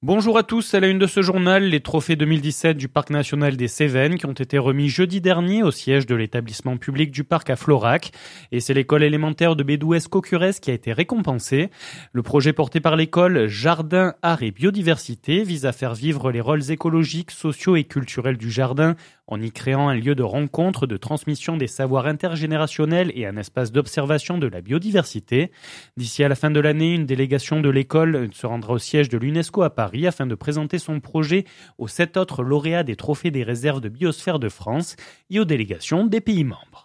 Bonjour à tous, à la une de ce journal, les trophées 2017 du Parc national des Cévennes qui ont été remis jeudi dernier au siège de l'établissement public du parc à Florac. Et c'est l'école élémentaire de Bédouès-Caucurès qui a été récompensée. Le projet porté par l'école Jardin, Art et Biodiversité vise à faire vivre les rôles écologiques, sociaux et culturels du jardin en y créant un lieu de rencontre, de transmission des savoirs intergénérationnels et un espace d'observation de la biodiversité. D'ici à la fin de l'année, une délégation de l'école se rendra au siège de l'UNESCO à Paris afin de présenter son projet aux 7 autres lauréats des trophées des réserves de biosphère de France et aux délégations des pays membres.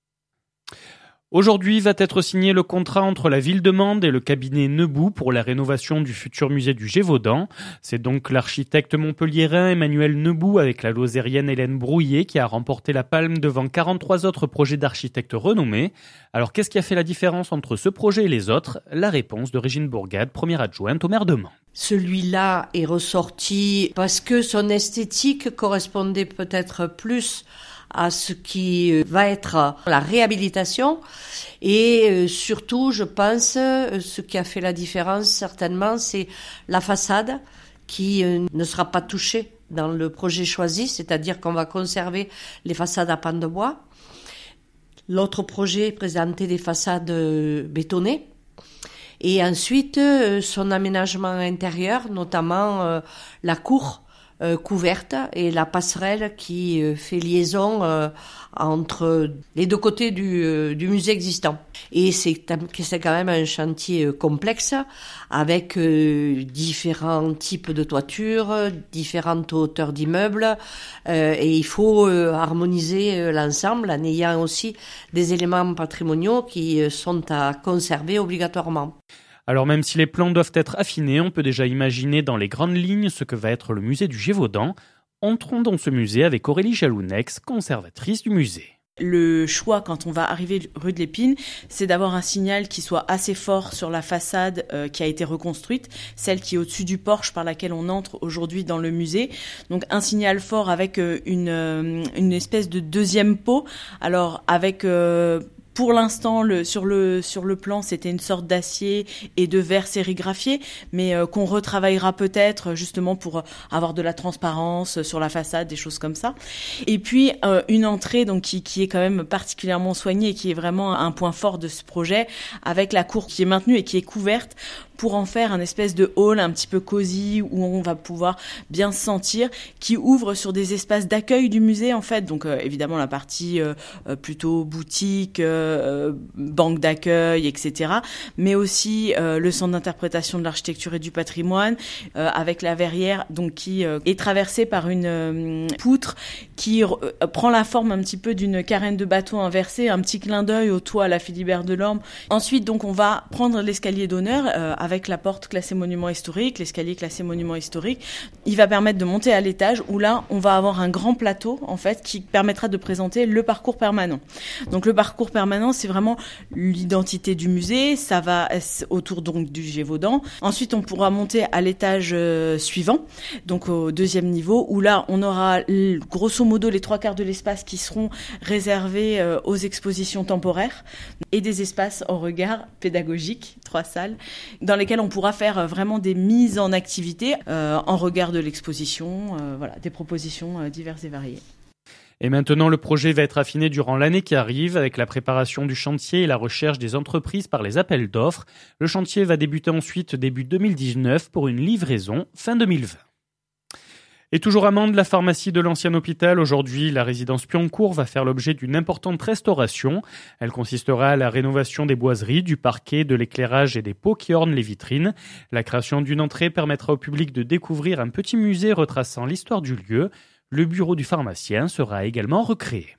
Aujourd'hui va être signé le contrat entre la ville de Mende et le cabinet Neubou pour la rénovation du futur musée du Gévaudan. C'est donc l'architecte montpelliérain Emmanuel Neubou avec la lozérienne Hélène Brouillet qui a remporté la palme devant 43 autres projets d'architectes renommés. Alors qu'est-ce qui a fait la différence entre ce projet et les autres ? La réponse de Régine Bourgade, première adjointe au maire de Mende. Celui-là est ressorti parce que son esthétique correspondait peut-être plus à ce qui va être la réhabilitation et surtout, je pense, ce qui a fait la différence certainement, c'est la façade qui ne sera pas touchée dans le projet choisi, c'est-à-dire qu'on va conserver les façades à pans de bois. L'autre projet présentait des façades bétonnées. Et ensuite, son aménagement intérieur, notamment la cour couverte et la passerelle qui fait liaison entre les deux côtés du musée existant. Et c'est quand même un chantier complexe avec différents types de toitures, différentes hauteurs d'immeubles et il faut harmoniser l'ensemble en ayant aussi des éléments patrimoniaux qui sont à conserver obligatoirement. Alors même si les plans doivent être affinés, on peut déjà imaginer dans les grandes lignes ce que va être le musée du Gévaudan. Entrons dans ce musée avec Aurélie Jalounex, conservatrice du musée. Le choix, quand on va arriver rue de l'Épine, c'est d'avoir un signal qui soit assez fort sur la façade qui a été reconstruite, celle qui est au-dessus du porche par laquelle on entre aujourd'hui dans le musée. Donc un signal fort avec une espèce de deuxième pot. Alors avec pour l'instant, sur le plan, c'était une sorte d'acier et de verre sérigraphié, mais qu'on retravaillera peut-être justement pour avoir de la transparence sur la façade, des choses comme ça. Et puis une entrée donc qui est quand même particulièrement soignée et qui est vraiment un point fort de ce projet, avec la cour qui est maintenue et qui est couverte pour en faire un espèce de hall un petit peu cosy où on va pouvoir bien se sentir, qui ouvre sur des espaces d'accueil du musée en fait. Donc évidemment la partie plutôt boutique, banque d'accueil, etc. Mais aussi le centre d'interprétation de l'architecture et du patrimoine avec la verrière donc qui est traversée par une poutre qui prend la forme un petit peu d'une carène de bateau inversée, un petit clin d'œil au toit à la Philibert Delorme. Ensuite donc on va prendre l'escalier d'honneur avec la porte classée monument historique, l'escalier classé monument historique. Il va permettre de monter à l'étage où là on va avoir un grand plateau en fait qui permettra de présenter le parcours permanent. Donc le parcours permanent, c'est vraiment l'identité du musée, ça va autour donc du Gévaudan. Ensuite, on pourra monter à l'étage suivant, donc au deuxième niveau, où là, on aura grosso modo les 3/4 de l'espace qui seront réservés aux expositions temporaires et des espaces en regard pédagogique, 3 salles, dans lesquelles on pourra faire vraiment des mises en activité en regard de l'exposition, voilà, des propositions diverses et variées. Et maintenant, le projet va être affiné durant l'année qui arrive avec la préparation du chantier et la recherche des entreprises par les appels d'offres. Le chantier va débuter ensuite début 2019 pour une livraison fin 2020. Et toujours à Mende, la pharmacie de l'ancien hôpital. Aujourd'hui, la résidence Pioncourt va faire l'objet d'une importante restauration. Elle consistera à la rénovation des boiseries, du parquet, de l'éclairage et des pots qui ornent les vitrines. La création d'une entrée permettra au public de découvrir un petit musée retraçant l'histoire du lieu. Le bureau du pharmacien sera également recréé.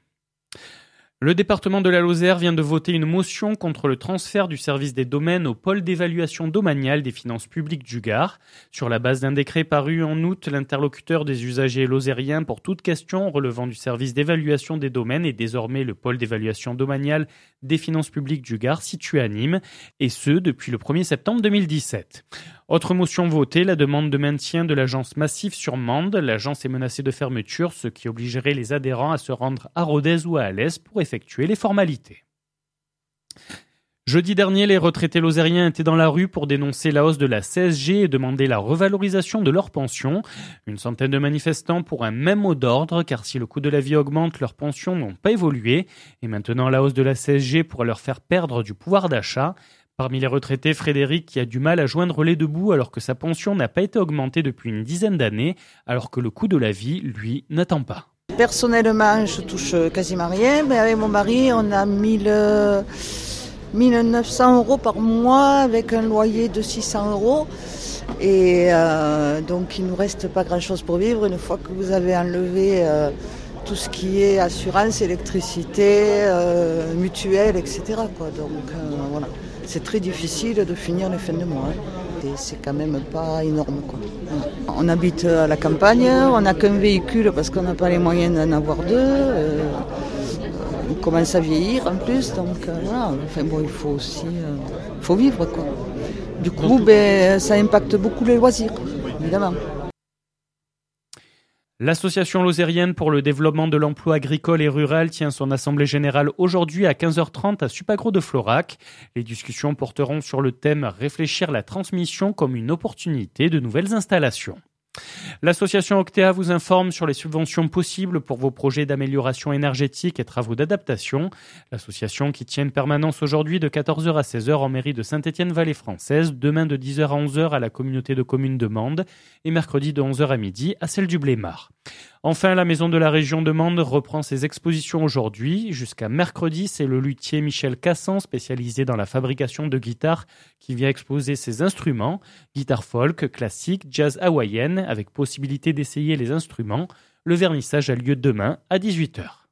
Le département de la Lozère vient de voter une motion contre le transfert du service des domaines au pôle d'évaluation domaniale des finances publiques du Gard. Sur la base d'un décret paru en août, l'interlocuteur des usagers lozériens pour toute question relevant du service d'évaluation des domaines est désormais le pôle d'évaluation domaniale des finances publiques du Gard situé à Nîmes, et ce depuis le 1er septembre 2017. Autre motion votée, la demande de maintien de l'agence Massif sur Mende. L'agence est menacée de fermeture, ce qui obligerait les adhérents à se rendre à Rodez ou à Alès pour effectuer les formalités. Jeudi dernier, les retraités lozériens étaient dans la rue pour dénoncer la hausse de la CSG et demander la revalorisation de leurs pensions. Une centaine de manifestants pour un même mot d'ordre, car si le coût de la vie augmente, leurs pensions n'ont pas évolué. Et maintenant, la hausse de la CSG pourrait leur faire perdre du pouvoir d'achat. Parmi les retraités, Frédéric, qui a du mal à joindre les deux bouts alors que sa pension n'a pas été augmentée depuis une dizaine d'années, alors que le coût de la vie, lui, n'attend pas. Personnellement, je touche quasiment rien, mais avec mon mari, on a 1900 € par mois avec un loyer de 600 €. Et donc il ne nous reste pas grand-chose pour vivre une fois que vous avez enlevé tout ce qui est assurance, électricité, mutuelle, etc. Donc voilà, c'est très difficile de finir les fins de mois. Et c'est quand même pas énorme. On habite à la campagne, on n'a qu'un véhicule parce qu'on n'a pas les moyens d'en avoir deux. On commence à vieillir en plus, donc voilà. Enfin bon, il faut aussi faut vivre quoi. Du coup, ça impacte beaucoup les loisirs, évidemment. L'Association lozérienne pour le développement de l'emploi agricole et rural tient son assemblée générale aujourd'hui à 15h30 à Supagro de Florac. Les discussions porteront sur le thème « Réfléchir la transmission comme une opportunité de nouvelles installations ». L'association Octea vous informe sur les subventions possibles pour vos projets d'amélioration énergétique et travaux d'adaptation. L'association qui tient une permanence aujourd'hui de 14h à 16h en mairie de Saint-Étienne-Vallée française, demain de 10h à 11h à la communauté de communes de Mende et mercredi de 11h à midi à celle du Blémard. Enfin, la Maison de la Région de Mende reprend ses expositions aujourd'hui. Jusqu'à mercredi, c'est le luthier Michel Cassan, spécialisé dans la fabrication de guitares, qui vient exposer ses instruments, guitare folk, classique, jazz hawaïenne, avec possibilité d'essayer les instruments. Le vernissage a lieu demain à 18h.